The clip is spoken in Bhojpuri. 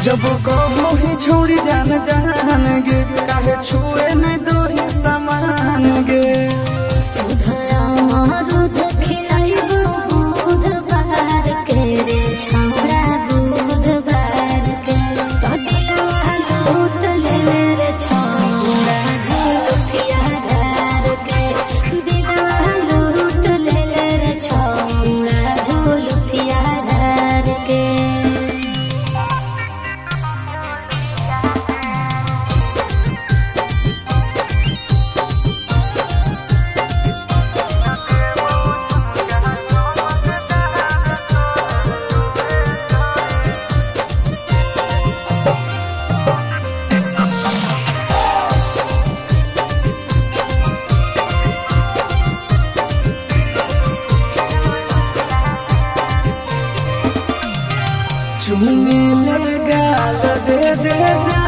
जब कहो ही छोड़ी जान जान गे काहे छुए न दो ही समान गे सुधरा मारूद खिलाइबो बुधवार के रे छौड़ा बुधवार के तो दिलवा लूट ले रे छौड़ा झुलुफिया झार के दिलवा लूट ले रे छौड़ा झुलुफिया झार के चुमे ले गाल दे दे जा